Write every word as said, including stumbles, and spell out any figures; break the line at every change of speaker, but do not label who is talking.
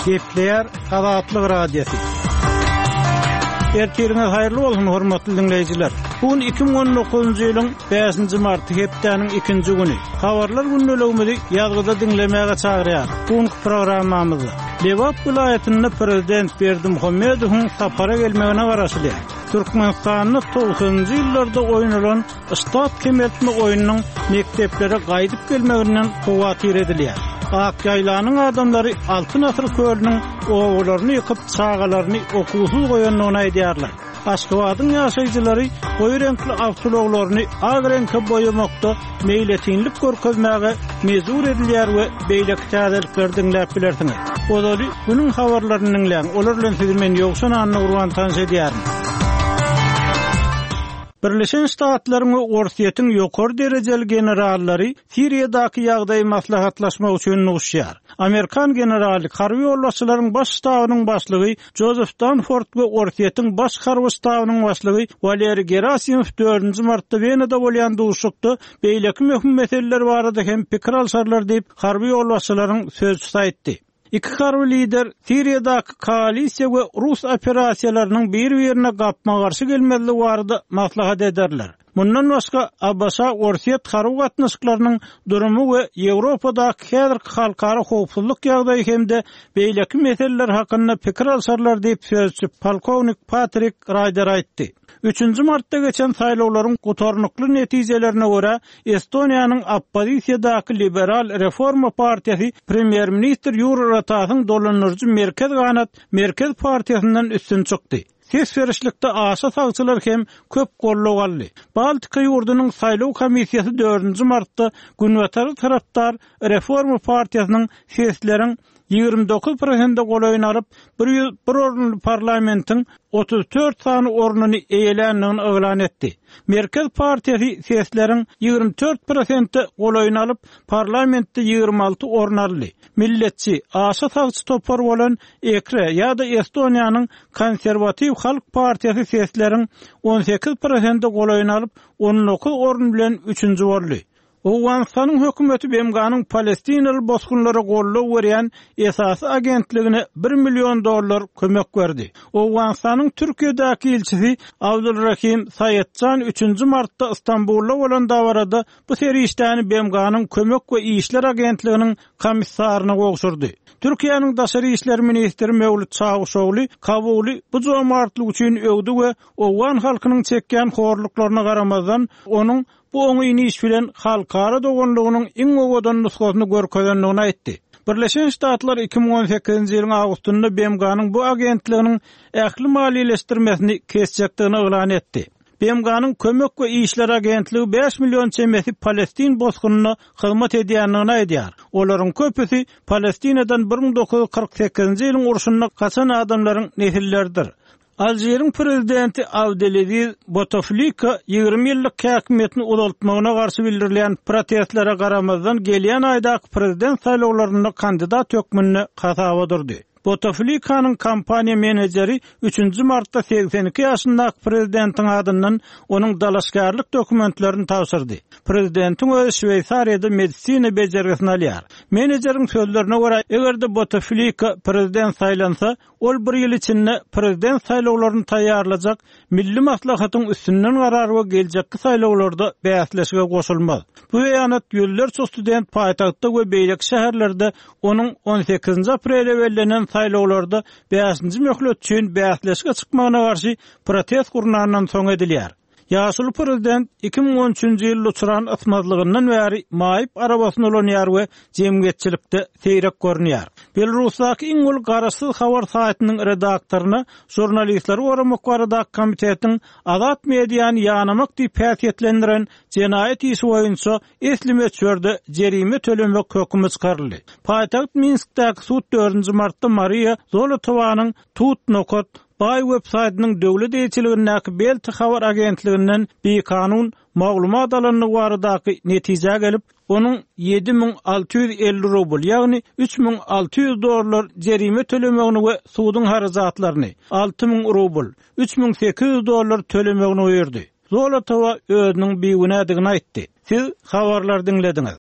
Gepleyer Azatlyk Radiosu. Ertirine hayırlı olsun hormatly dinleyijiler. Bugün iki bin on dokuzuncu ýylyň beşinji marty hepdeniň ikinji güni. Habarlar günnäligini ýazgyda dinlemäge çagyrýar. Bugün programmamyzda Lewap vilayetinde prezident Berdimuhammedowyň sapara gelmegine garaşly. Türkmenistanyň toğuzuncu ýyllarda oýnanan Stat kemertme oýunynyň mekteplere gaýdyp gelmeginden kuwatyr edilýär. Akyaylanyň adamlary altyn asr körüniň oglaryny ýykyp çağalaryny okuwsuz goýanlygyny aýdýarlar. Aşgabatyň ýaşaýjylary goýy renkli awtologlaryny ag renkde boýamakda meýletinlik görkezmäge mezur edilýär we beýle täzelikler dinläp bilersiňiz. Olary günüň habarlaryny dinleýän, olar bilen sizi men ýoksan anny urwan tanış edýärim. Birleşen Ştatlaryň we Orsiýetiň ýokary derejeli generallary Siriýadaky ýagdaý maslahatlaşmak üçin nuguşýar. Amerikan generali harby ýolbaşçylaryň baş ştabynyň başlygy Joseph Dunford we Orsiýetiň baş harby ştabynyň başlygy Valery Gerasimow dördünji martda Wenada bolýan duşukda beýleki möhüm meseleler barada hem pikir alşarlar diýip harby ýolbaşçylaryň sözçüsi aýtdy. İki harby lider Siriýadaky koalisiýa we Rus operasiýalarynyň bir-birine gapma garşy gelmezligi barada maslahat ederler. Mundan başga Abbasa Orsiýet harby gatnaşyklarynyň durumy we Ýewropadaky häzirki halkara howpsuzlyk ýagdaýy hemde beýleki meseleler hakynda pikir alşarlar diýip sözçü polkownik Patrick Ryder aýtdy. üçünji martda geçen saýlawlaryň gutarnykly netijelerine görä Estoniýanyň oppozisiýadaky Liberal Reforma partiýasy premier minister Juri Ratasyň dolanyrjy merkez ganat merkez partiýasyndan üstün çykdy. Ses verişlikde aşa sagçylar hem köp golluk aldy. Baltika ýurdunyň saýlaw komissiýasy dördünji martda günwetary tarapdar Reforma partiýasynyň sesleriň ýygrimi dokuz prosent golaýyny alyp bir orunly parlamentiň otuz dört sany orunyny eýelenligini oglan etdi. Merkez partiýasy sesleriň ýygrimi dört prosent golaýyny alyp parlamentde ýygrimi alty orun aldy. Milletçi aşa sagçy topar bolan Ekre ýa-da Estoniýanyň konserwatiw halk partiýasy sesleriň on sekiz prosent golaýyny alyp on dokuz orun bilen üçünji boldy. Owganistanyň hökümeti B M G'nyň Palestinaly bosgunlara golluk berýän esasy agentligine bir million dollar kömek berdi. Owganistanyň Türkiýedäki elçisi Abdulrahim Saýetjan üçünji martda Istanbulda bolan dawarada bu serişdäni B M G'nyň kömek we işler agentliginiň komissaryna gowşurdy. Türkiýanyň daşary işler ministri Mevlüt Çavuşoğlu kabuly bu jomartlyk üçin öwdi we Owgan halkynyň çekýän horluklaryna garamazdan onuň bu oňy iş bilen halkara dogonlugynyň iň owadan nusgasyny görkezdenligini aýtdy. Birleşen Ştatlar iki bin on sekizinji ýylyň awgustynda B M G'nyň bu agentliginiň ähli maliýeleşdirmesini kesjekdigini oglan etdi. B M G'nyň kömek we işler agentligi beş million çemesi Palestin bosgunyna hyzmat edýänligini aýdýar. Olaryň köpüsi Palestinadan bir bin dokuz yüz kırk sekizinji ýylyň urşunyna kaçan adamlaryň nesillerdir. Aljeryň prezidenti Abdelaziz Bouteflika ýygrimi ýyllyk häkimetini uzaltmagyna garşy bildirilýän protestlere garamazdan gelýän aýdaky prezident saýlawlaryna kandidat hökmüne hasaba durdy. Bouteflikanyň kampaniýa menejeri üçünji martda seksen iki ýaşyndaky prezidentiň adyndan onuň dalaşgarlyk dokumentlerini tapşyrdy. Prezidentiň öz Şweýsariýada medisina bejergisini alýar. Menejeriň sözlerine görä, egerde Bouteflika prezident saýlansa, ol bir ýyl içinde prezident saýlawlaryny taýýarlajak milli maslahatyň üstünden garar we geljekki saýlawlarda bäsleşige goşulmaz. Bu ýanat ýüllerçe student paýtagtda we beýlek şäherlerde onuň on sekizinji aprelde bellenen saýlawlarda beşinji möhlet üçin bäsleşige çykmagyna garşy protest gurnandan soň edilýär. Ýaşuly prezident iki bin on üçünji ýylda uçuran atmazlygyndan bäri maýyp arabasyny olanýar we jemgyýetçilikde seýrek görünýär. Belarusdaky iň ul garaşsyz habar saýtynyň redaktoryna jurnalistler oramak baradaky komitetiň azat mediýany ýanamak diýip häsiýetlendiren jenaýat işi boýunça eslime çörde jerime tölemek hökümi çykaryldy. Paýtagt Minskdäki sud dördünji martda Maria Zolotowanyň Tut Nokot Bay websaytynyň döwlet eýçiligindäki Belti habar agentliginden bir kanun maglumat alanyny baradaky netije gelip, onuň yedi bin alty yüz elli rubl, ýagny üç bin alty yüz dollar jerime tölemegini we sudyň harazatlaryny alty bin rubl, üç bin sekiz yüz dollar tölemegini öýürdi. Zolotowa özüniň biwinädigini aýtdy. Siz habarlar dinlediňiz.